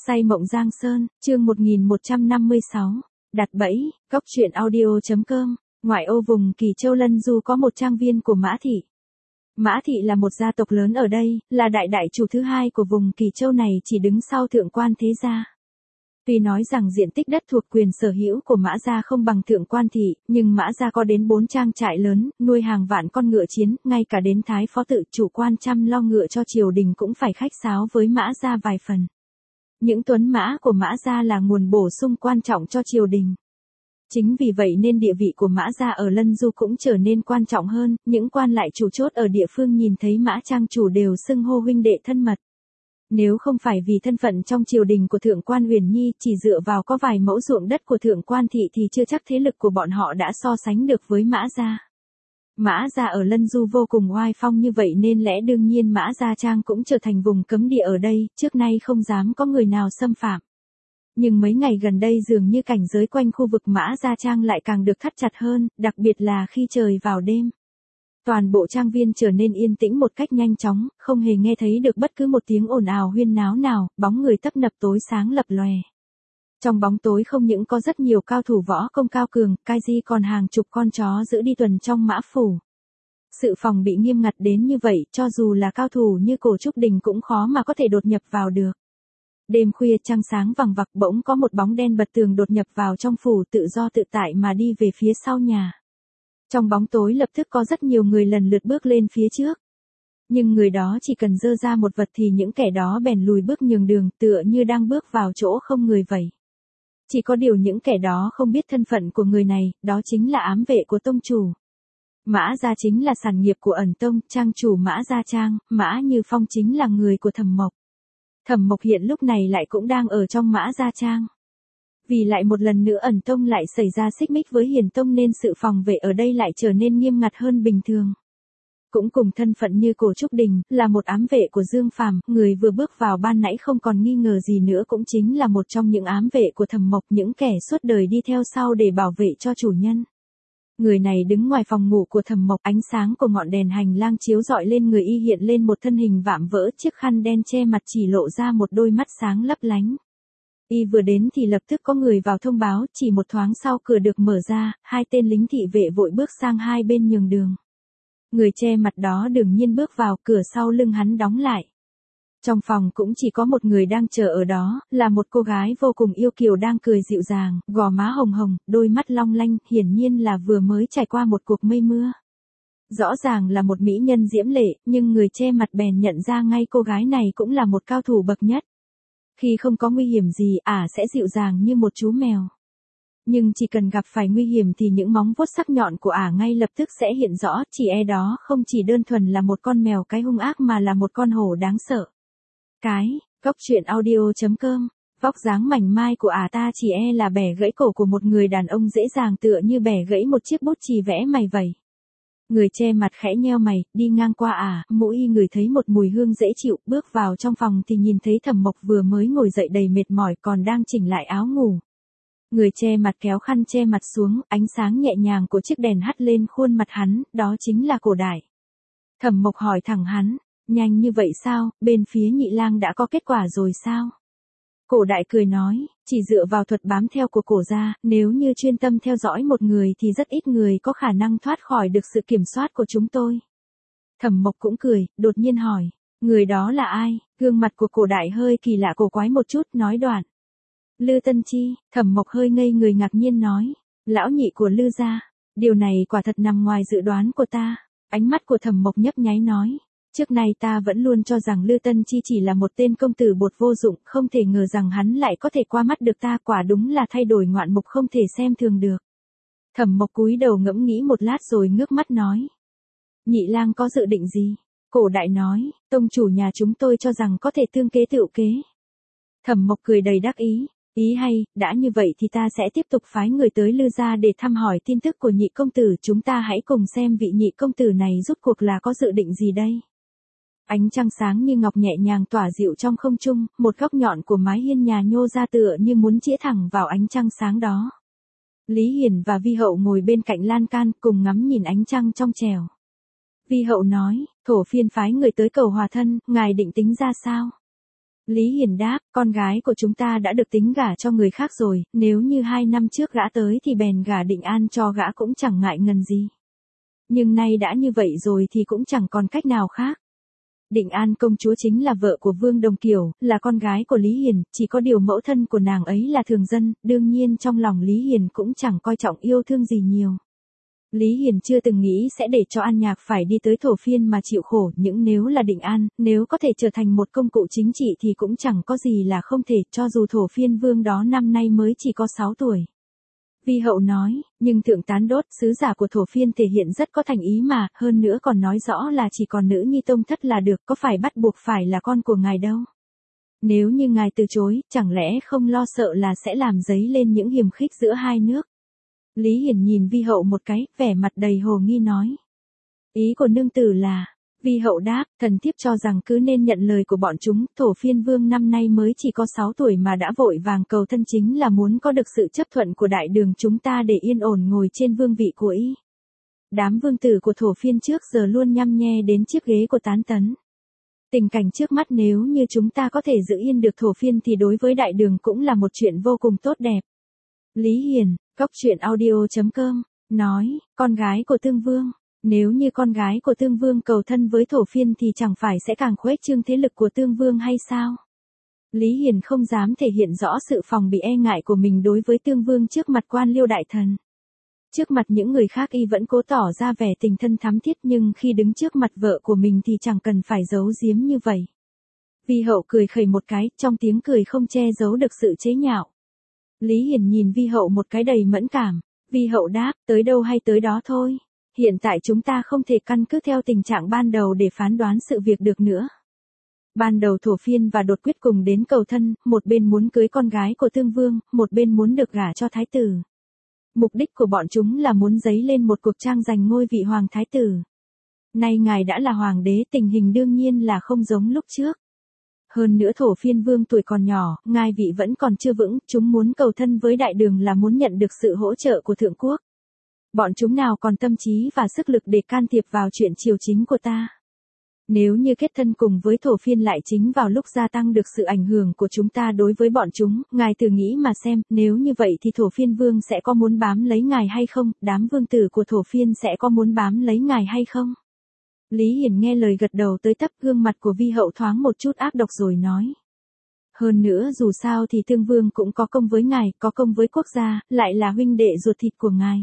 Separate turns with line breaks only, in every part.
Say mộng Giang Sơn, chương 1156, đặt bẫy, cóc truyện audio.com, ngoại ô vùng Kỳ Châu Lân Du có một trang viên của Mã Thị. Mã Thị là một gia tộc lớn ở đây, là đại chủ thứ hai của vùng Kỳ Châu này, chỉ đứng sau Thượng Quan thế gia. Tuy nói rằng diện tích đất thuộc quyền sở hữu của Mã gia không bằng Thượng Quan thị, nhưng Mã gia có đến 4 trang trại lớn, nuôi hàng vạn con ngựa chiến, ngay cả đến thái phó tự chủ quan chăm lo ngựa cho triều đình cũng phải khách sáo với Mã gia vài phần. Những tuấn mã của Mã gia là nguồn bổ sung quan trọng cho triều đình. Chính vì vậy nên địa vị của Mã gia ở Lân Du cũng trở nên quan trọng hơn, những quan lại chủ chốt ở địa phương nhìn thấy Mã trang chủ đều xưng hô huynh đệ thân mật. Nếu không phải vì thân phận trong triều đình của Thượng Quan Uyển Nhi, chỉ dựa vào có vài mẫu ruộng đất của Thượng Quan thị thì chưa chắc thế lực của bọn họ đã so sánh được với Mã gia. Mã gia ở Lân Du vô cùng oai phong như vậy nên lẽ đương nhiên Mã Gia Trang cũng trở thành vùng cấm địa ở đây, trước nay không dám có người nào xâm phạm. Nhưng mấy ngày gần đây dường như cảnh giới quanh khu vực Mã Gia Trang lại càng được thắt chặt hơn, đặc biệt là khi trời vào đêm. Toàn bộ trang viên trở nên yên tĩnh một cách nhanh chóng, không hề nghe thấy được bất cứ một tiếng ồn ào huyên náo nào, bóng người tấp nập tối sáng lập lòe. Trong bóng tối không những có rất nhiều cao thủ võ công cao cường, cai di còn hàng chục con chó giữ đi tuần trong mã phủ. Sự phòng bị nghiêm ngặt đến như vậy, cho dù là cao thủ như Cổ Trúc Đình cũng khó mà có thể đột nhập vào được. Đêm khuya trăng sáng vằng vặc bỗng có một bóng đen bật tường đột nhập vào trong phủ tự do tự tại mà đi về phía sau nhà. Trong bóng tối lập tức có rất nhiều người lần lượt bước lên phía trước. Nhưng người đó chỉ cần giơ ra một vật thì những kẻ đó bèn lùi bước nhường đường, tựa như đang bước vào chỗ không người vậy. Chỉ có điều những kẻ đó không biết thân phận của người này, đó chính là ám vệ của tông chủ. Mã Gia chính là sản nghiệp của Ẩn Tông, trang chủ Mã Gia Trang, Mã Như Phong chính là người của Thẩm Mộc. Thẩm Mộc hiện lúc này lại cũng đang ở trong Mã Gia Trang. Vì lại một lần nữa Ẩn Tông lại xảy ra xích mích với Hiền Tông nên sự phòng vệ ở đây lại trở nên nghiêm ngặt hơn bình thường. Cũng cùng thân phận như Cổ Trúc Đình, là một ám vệ của Dương Phàm, người vừa bước vào ban nãy không còn nghi ngờ gì nữa cũng chính là một trong những ám vệ của Thẩm Mộc, những kẻ suốt đời đi theo sau để bảo vệ cho chủ nhân. Người này đứng ngoài phòng ngủ của Thẩm Mộc, ánh sáng của ngọn đèn hành lang chiếu rọi lên người y hiện lên một thân hình vạm vỡ, chiếc khăn đen che mặt chỉ lộ ra một đôi mắt sáng lấp lánh. Y vừa đến thì lập tức có người vào thông báo, chỉ một thoáng sau cửa được mở ra, hai tên lính thị vệ vội bước sang hai bên nhường đường. Người che mặt đó đương nhiên bước vào, cửa sau lưng hắn đóng lại. Trong phòng cũng chỉ có một người đang chờ ở đó, là một cô gái vô cùng yêu kiều đang cười dịu dàng, gò má hồng hồng, đôi mắt long lanh, hiển nhiên là vừa mới trải qua một cuộc mây mưa. Rõ ràng là một mỹ nhân diễm lệ, nhưng người che mặt bèn nhận ra ngay cô gái này cũng là một cao thủ bậc nhất. Khi không có nguy hiểm gì, sẽ dịu dàng như một chú mèo. Nhưng chỉ cần gặp phải nguy hiểm thì những móng vuốt sắc nhọn của ngay lập tức sẽ hiện rõ, chỉ đó không chỉ đơn thuần là một con mèo cái hung ác mà là một con hổ đáng sợ. Cóc truyện audio.com, vóc dáng mảnh mai của ta chỉ là bẻ gãy cổ của một người đàn ông dễ dàng tựa như bẻ gãy một chiếc bút chì vẽ mày vậy. Người che mặt khẽ nheo mày, đi ngang qua mũi ngửi thấy một mùi hương dễ chịu, bước vào trong phòng thì nhìn thấy Thẩm Mộc vừa mới ngồi dậy đầy mệt mỏi còn đang chỉnh lại áo ngủ. Người che mặt kéo khăn che mặt xuống, ánh sáng nhẹ nhàng của chiếc đèn hắt lên khuôn mặt hắn, đó chính là Cổ Đại. Thẩm Mộc hỏi thẳng hắn, nhanh như vậy sao, bên phía Nhị Lang đã có kết quả rồi sao? Cổ Đại cười nói, chỉ dựa vào thuật bám theo của Cổ gia, nếu như chuyên tâm theo dõi một người thì rất ít người có khả năng thoát khỏi được sự kiểm soát của chúng tôi. Thẩm Mộc cũng cười, đột nhiên hỏi, người đó là ai? Gương mặt của Cổ Đại hơi kỳ lạ cổ quái một chút, nói đoạn. Lư Tân Chi. Thẩm Mộc hơi ngây người ngạc nhiên nói, lão nhị của Lư gia, điều này quả thật nằm ngoài dự đoán của ta. Ánh mắt của Thẩm Mộc nhấp nháy nói, trước nay ta vẫn luôn cho rằng Lư Tân Chi chỉ là một tên công tử bột vô dụng, không thể ngờ rằng hắn lại có thể qua mắt được ta, quả đúng là thay đổi ngoạn mục không thể xem thường được. Thẩm Mộc cúi đầu ngẫm nghĩ một lát rồi ngước mắt nói, Nhị Lang có dự định gì? Cổ Đại nói, tông chủ nhà chúng tôi cho rằng có thể tương kế tựu kế. Thẩm Mộc cười đầy đắc ý, ý hay, đã như vậy thì ta sẽ tiếp tục phái người tới Lư gia để thăm hỏi tin tức của nhị công tử, chúng ta hãy cùng xem vị nhị công tử này rốt cuộc là có dự định gì đây. Ánh trăng sáng như ngọc nhẹ nhàng tỏa dịu trong không trung, một góc nhọn của mái hiên nhà nhô ra tựa như muốn chĩa thẳng vào ánh trăng sáng đó. Lý Hiền và Vi Hậu ngồi bên cạnh lan can cùng ngắm nhìn ánh trăng trong trẻo. Vi Hậu nói, thổ phiên phái người tới cầu hòa thân, ngài định tính ra sao? Lý Hiền đáp, con gái của chúng ta đã được tính gả cho người khác rồi, nếu như 2 năm trước gã tới thì bèn gả Định An cho gã cũng chẳng ngại ngần gì. Nhưng nay đã như vậy rồi thì cũng chẳng còn cách nào khác. Định An công chúa chính là vợ của Vương Đồng Kiều, là con gái của Lý Hiền, chỉ có điều mẫu thân của nàng ấy là thường dân, đương nhiên trong lòng Lý Hiền cũng chẳng coi trọng yêu thương gì nhiều. Lý Hiền chưa từng nghĩ sẽ để cho An Nhạc phải đi tới Thổ Phiên mà chịu khổ, những nếu là Định An, nếu có thể trở thành một công cụ chính trị thì cũng chẳng có gì là không thể, cho dù Thổ Phiên Vương đó năm nay mới chỉ có 6 tuổi. Vi hậu nói, nhưng thượng tán Đốt, sứ giả của Thổ Phiên thể hiện rất có thành ý mà, hơn nữa còn nói rõ là chỉ còn nữ nhi tông thất là được, có phải bắt buộc phải là con của ngài đâu. Nếu như ngài từ chối, chẳng lẽ không lo sợ là sẽ làm dấy lên những hiềm khích giữa hai nước. Lý Hiền nhìn Vi hậu một cái, vẻ mặt đầy hồ nghi nói. Ý của nương tử là, Vi hậu đáp, thần thiếp cho rằng cứ nên nhận lời của bọn chúng, Thổ Phiên Vương năm nay mới chỉ có 6 tuổi mà đã vội vàng cầu thân chính là muốn có được sự chấp thuận của đại đường chúng ta để yên ổn ngồi trên vương vị của y. Đám vương tử của Thổ Phiên trước giờ luôn nhăm nhe đến chiếc ghế của Tán Tấn. Tình cảnh trước mắt nếu như chúng ta có thể giữ yên được Thổ Phiên thì đối với đại đường cũng là một chuyện vô cùng tốt đẹp. Lý Hiền, Cóc Truyện Audio.com, nói, con gái của Tương Vương. Nếu như con gái của Tương Vương cầu thân với Thổ Phiên thì chẳng phải sẽ càng khuếch trương thế lực của Tương Vương hay sao? Lý Hiền không dám thể hiện rõ sự phòng bị e ngại của mình đối với Tương Vương trước mặt quan liêu đại thần. Trước mặt những người khác y vẫn cố tỏ ra vẻ tình thân thắm thiết nhưng khi đứng trước mặt vợ của mình thì chẳng cần phải giấu giếm như vậy. Vi hậu cười khẩy một cái, trong tiếng cười không che giấu được sự chế nhạo. Lý Hiền nhìn Vi hậu một cái đầy mẫn cảm. Vi hậu đáp, tới đâu hay tới đó thôi. Hiện tại chúng ta không thể căn cứ theo tình trạng ban đầu để phán đoán sự việc được nữa. Ban đầu Thổ Phiên và Đột quyết cùng đến cầu thân, một bên muốn cưới con gái của Tương Vương, một bên muốn được gả cho thái tử. Mục đích của bọn chúng là muốn dấy lên một cuộc trang giành ngôi vị hoàng thái tử. Nay ngài đã là hoàng đế, tình hình đương nhiên là không giống lúc trước. Hơn nữa Thổ Phiên Vương tuổi còn nhỏ, ngai vị vẫn còn chưa vững, chúng muốn cầu thân với đại đường là muốn nhận được sự hỗ trợ của thượng quốc. Bọn chúng nào còn tâm trí và sức lực để can thiệp vào chuyện triều chính của ta. Nếu như kết thân cùng với Thổ Phiên lại chính vào lúc gia tăng được sự ảnh hưởng của chúng ta đối với bọn chúng, ngài thử nghĩ mà xem, nếu như vậy thì Thổ Phiên Vương sẽ có muốn bám lấy ngài hay không, đám vương tử của Thổ Phiên sẽ có muốn bám lấy ngài hay không? Lý Hiền nghe lời gật đầu tới tấp, gương mặt của Vi hậu thoáng một chút ác độc rồi nói. Hơn nữa dù sao thì Tương Vương cũng có công với ngài, có công với quốc gia, lại là huynh đệ ruột thịt của ngài.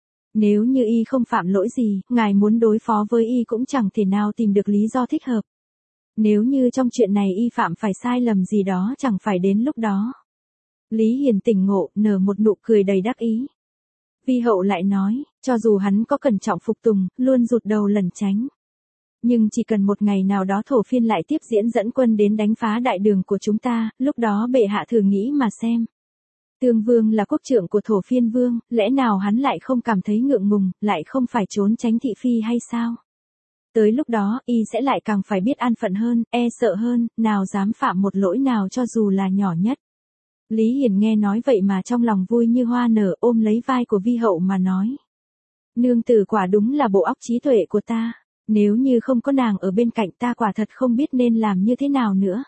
Nếu như y không phạm lỗi gì, ngài muốn đối phó với y cũng chẳng thể nào tìm được lý do thích hợp. Nếu như trong chuyện này y phạm phải sai lầm gì đó chẳng phải đến lúc đó. Lý Hiền tỉnh ngộ, nở một nụ cười đầy đắc ý. Vi hậu lại nói, cho dù hắn có cẩn trọng phục tùng, luôn rụt đầu lẩn tránh. Nhưng chỉ cần một ngày nào đó Thổ Phiên lại tiếp diễn dẫn quân đến đánh phá đại đường của chúng ta, lúc đó bệ hạ thử nghĩ mà xem. Tương Vương là quốc trưởng của Thổ Phiên Vương, lẽ nào hắn lại không cảm thấy ngượng ngùng, lại không phải trốn tránh thị phi hay sao? Tới lúc đó, y sẽ lại càng phải biết an phận hơn, e sợ hơn, nào dám phạm một lỗi nào cho dù là nhỏ nhất. Lý Hiền nghe nói vậy mà trong lòng vui như hoa nở, ôm lấy vai của Vi hậu mà nói. Nương tử quả đúng là bộ óc trí tuệ của ta, nếu như không có nàng ở bên cạnh ta quả thật không biết nên làm như thế nào nữa.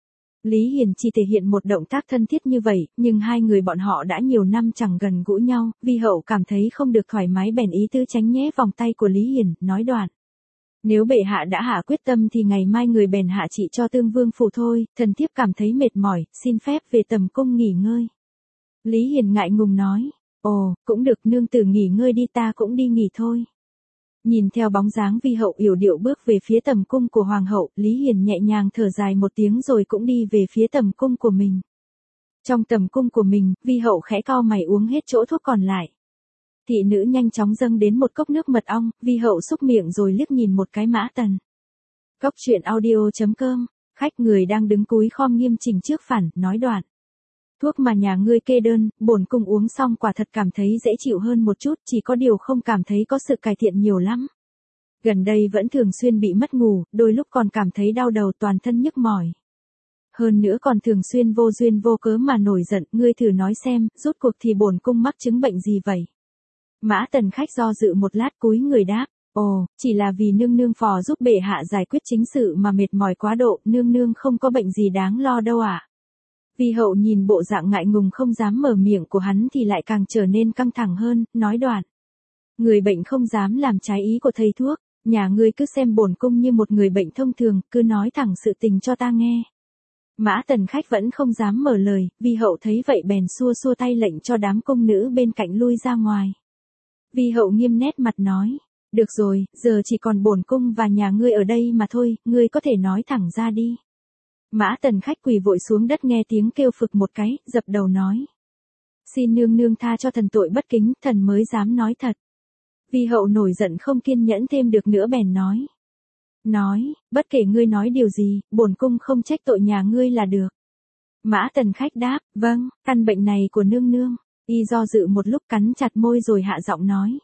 Lý Hiền chỉ thể hiện một động tác thân thiết như vậy, nhưng hai người bọn họ đã nhiều năm chẳng gần gũi nhau, Vi hậu cảm thấy không được thoải mái bèn ý tứ tránh nhé vòng tay của Lý Hiền, nói đoạn. Nếu bệ hạ đã hạ quyết tâm thì ngày mai người bèn hạ trị cho Tương Vương phủ thôi, thần thiếp cảm thấy mệt mỏi, xin phép về tầm cung nghỉ ngơi. Lý Hiền ngại ngùng nói, ồ, cũng được nương tử nghỉ ngơi đi ta cũng đi nghỉ thôi. Nhìn theo bóng dáng Vi hậu yểu điệu bước về phía tầm cung của hoàng hậu, Lý Hiền nhẹ nhàng thở dài một tiếng rồi cũng đi về phía tầm cung của mình. Trong tầm cung của mình, Vi hậu khẽ cau mày uống hết chỗ thuốc còn lại. Thị nữ nhanh chóng dâng đến một cốc nước mật ong, Vi hậu xúc miệng rồi liếc nhìn một cái Mã Tần. Cóc Truyện Audio.com, khách người đang đứng cúi khom nghiêm chỉnh trước phản, nói đoạn. Thuốc mà nhà ngươi kê đơn, bổn cung uống xong quả thật cảm thấy dễ chịu hơn một chút, chỉ có điều không cảm thấy có sự cải thiện nhiều lắm. Gần đây vẫn thường xuyên bị mất ngủ, đôi lúc còn cảm thấy đau đầu toàn thân nhức mỏi. Hơn nữa còn thường xuyên vô duyên vô cớ mà nổi giận, ngươi thử nói xem, rốt cuộc thì bổn cung mắc chứng bệnh gì vậy? Mã Tần khách do dự một lát cúi người đáp, Ồ, chỉ là vì nương nương phò giúp bệ hạ giải quyết chính sự mà mệt mỏi quá độ, nương nương không có bệnh gì đáng lo đâu ạ. Vi hậu nhìn bộ dạng ngại ngùng không dám mở miệng của hắn thì lại càng trở nên căng thẳng hơn, nói đoạn. Người bệnh không dám làm trái ý của thầy thuốc, nhà ngươi cứ xem bổn cung như một người bệnh thông thường, cứ nói thẳng sự tình cho ta nghe. Mã Tần Khách vẫn không dám mở lời, Vi hậu thấy vậy bèn xua xua tay lệnh cho đám cung nữ bên cạnh lui ra ngoài. Vi hậu nghiêm nét mặt nói, được rồi, giờ chỉ còn bổn cung và nhà ngươi ở đây mà thôi, ngươi có thể nói thẳng ra đi. Mã Tần Khách quỳ vội xuống đất nghe tiếng kêu phực một cái, dập đầu nói. Xin nương nương tha cho thần tội bất kính, thần mới dám nói thật. Vi hậu nổi giận không kiên nhẫn thêm được nữa bèn nói. Bất kể ngươi nói điều gì, bổn cung không trách tội nhà ngươi là được. Mã Tần Khách đáp, vâng, căn bệnh này của nương nương. Y do dự một lúc cắn chặt môi rồi hạ giọng nói.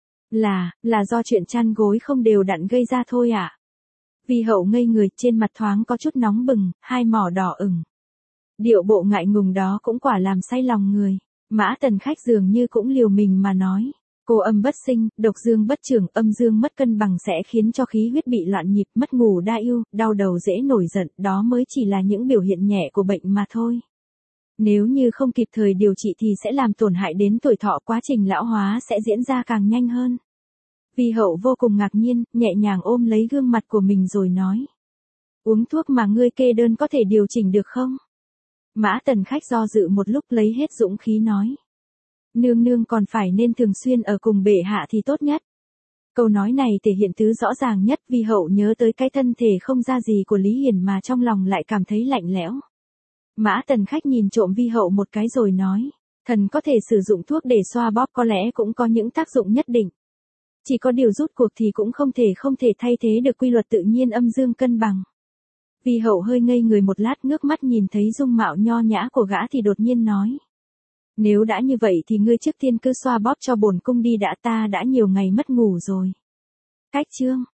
Là do chuyện chăn gối không đều đặn gây ra thôi ạ. Vi hậu ngây người, trên mặt thoáng có chút nóng bừng, hai mỏ đỏ ửng. Điệu bộ ngại ngùng đó cũng quả làm say lòng người. Mã Tần Khách dường như cũng liều mình mà nói. Cô âm bất sinh, độc dương bất trưởng, âm dương mất cân bằng sẽ khiến cho khí huyết bị loạn nhịp, mất ngủ đa ưu, đau đầu dễ nổi giận, đó mới chỉ là những biểu hiện nhẹ của bệnh mà thôi. Nếu như không kịp thời điều trị thì sẽ làm tổn hại đến tuổi thọ, quá trình lão hóa sẽ diễn ra càng nhanh hơn. Vi hậu vô cùng ngạc nhiên, nhẹ nhàng ôm lấy gương mặt của mình rồi nói. Uống thuốc mà ngươi kê đơn có thể điều chỉnh được không? Mã Tần Khách do dự một lúc lấy hết dũng khí nói. Nương nương còn phải nên thường xuyên ở cùng bệ hạ thì tốt nhất. Câu nói này thể hiện tứ rõ ràng nhất. Vi hậu nhớ tới cái thân thể không ra gì của Lý Hiển mà trong lòng lại cảm thấy lạnh lẽo. Mã Tần Khách nhìn trộm Vi hậu một cái rồi nói. Thần có thể sử dụng thuốc để xoa bóp, có lẽ cũng có những tác dụng nhất định. Chỉ có điều rút cuộc thì cũng không thể thay thế được quy luật tự nhiên âm dương cân bằng. Vi hậu hơi ngây người một lát, ngước mắt nhìn thấy dung mạo nho nhã của gã thì đột nhiên nói. Nếu đã như vậy thì ngươi trước tiên cứ xoa bóp cho bổn cung đi đã, ta đã nhiều ngày mất ngủ rồi. Cách chương